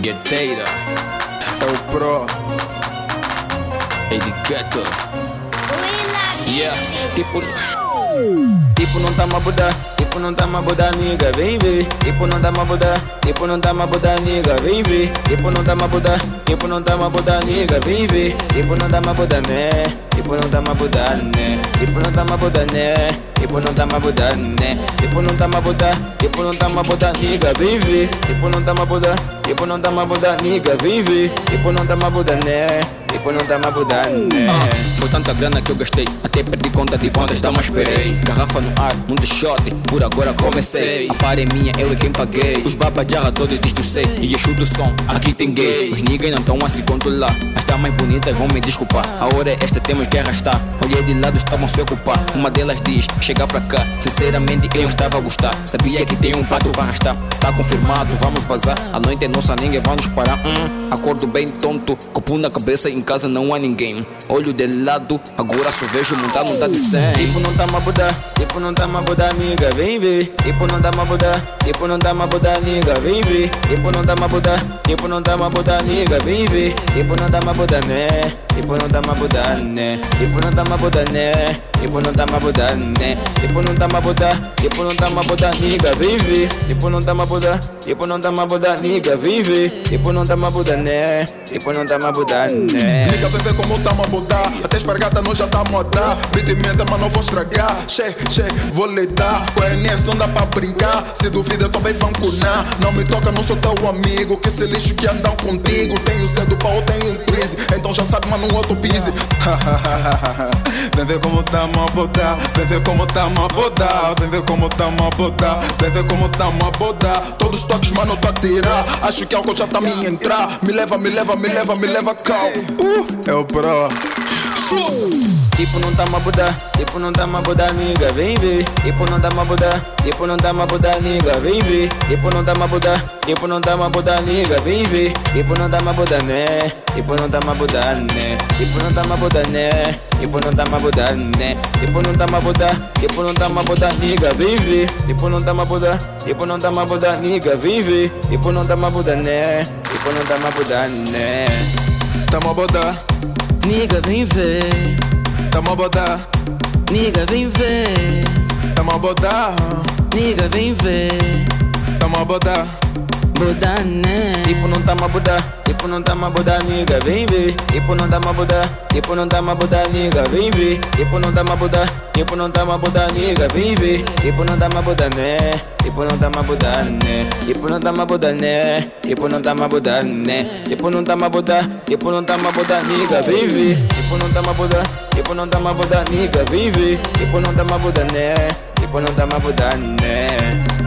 Gueteira, É o Pro. Edicato. Yeah, tipo não tá mabuda, tipo não tá mabuda, nigga, vem ver. Tipo não tá mabuda, tipo não tá mabuda, nigga, vem ver. Tipo não tá mabuda, tipo não tá mabuda, nigga, vem ver. Tipo não tá mabuda, né? Tipo não tá mabuda, né? Tipo não tá mabuda, né? Tipo não tá mabuda, né? Tipo não tá mabuda, tipo não tá mabuda, nigga, vem ver. Tipo não tá mabuda, tipo não tá mabuda, nigga, vem ver. Tipo não tá mabuda, né? Tipo não tá mabuda, né? Foi tanta grana que eu gastei, até perdi conta de quantas damas esperei. Garrafa no ar, muito shot, por agora comecei. A par é minha, eu é quem paguei. Os babajarra todos destrocei, e enxuto do som, aqui tem gay. Os niggas não tão a se controlar, as damas bonitas vão me desculpar. A hora é esta, temos que arrastar. Olhei de lado, estavam se ocupar. Uma delas diz, chega pra cá. Sinceramente eu estava a gostar. Sabia que tem um pato pra arrastar. Tá confirmado, vamos vazar. A noite é nossa, ninguém vai nos parar. Acordo bem tonto, copo na cabeça, em casa não há ninguém. Olho de lado, agora só vejo montar, não tá de 100. Tipo não tá mabuda, tipo não tá mabuda, nigga, vem ver. Tipo não tá mabuda, tipo não tá mabuda, nigga, vem ver. Tipo não tá mabuda, tipo não tá mabuda, nigga, vem ver. Tipo não tá mabuda, né? Tipo não tá mabuda, né? Tipo não tá mabuda, né? Tipo não tá mabuda, né? Tipo não tá mabuda, tipo não tá mabuda, nigga, vem ver. Tipo não tá mabuda, tipo não tá mabuda, nigga, vem ver. Tipo não tá mabuda, né? Tipo não tá mabuda, né? Nigga, vem ver como tá mabuda. Até espargata nós já tá moda. Bitimenta, mas não vou estragar. Che, vou lhe dar. Com a NS não dá pra brincar. Se duvida, eu tô bem fancunar. Não me toca, não sou teu amigo. Que esse lixo que andam contigo. Tenho cedo pau, tenho um crise. Então já sabe, mano, um outro busy. Vem ver como tá mabuda. Vem ver como tá mabuda. Vem ver como tá mabuda. Vem ver como tá mabuda. Todos os toques, mano, tô a tirar. Acho que álcool já tá me entrar. Me leva, cal. É o Pro. Tipo não tá mabuda, tipo não tá mabuda, nigga, vem ver. Tipo não tá mabuda, tipo não tá mabuda, nigga, vem ver. Tipo não tá mabuda, tipo não tá mabuda, nigga, vem ver. Tipo não tá mabuda, né? Tipo não tá mabuda, né? Tipo não tá mabuda, né? Tipo não tá mabuda, né? Tipo não tá mabuda, tipo não tá mabuda, nigga, vem ver. Tipo não tá mabuda, tipo não tá mabuda, nigga, vem ver. Tipo não tá mabuda, né? Tipo não tá mabuda, né? Tá mabuda. Nigga, vem ver. Tá mabuda. Nigga, vem ver. Tá mabuda. Nigga, vem ver. Tá mabuda. Buda, né? Tipo não tá mabuda, tipo não tá mabuda, nigga, vem ver. Tipo não tá mabuda, tipo não tá mabuda, nigga, vem ver. Tipo não tá mabuda, tipo não tá mabuda, nigga, vem ver. Tipo não tá mabuda, né? Tipo não tá mabuda, né? Tipo não tá mabuda, né? Tipo não tá mabuda, né? Tipo não tá mabuda, tipo não tá mabuda, nigga, vem ver. Tipo não tá mabuda, tipo não tá mabuda, nigga, vem ver. Tipo não tá mabuda, né? Tipo não tá mabuda, né?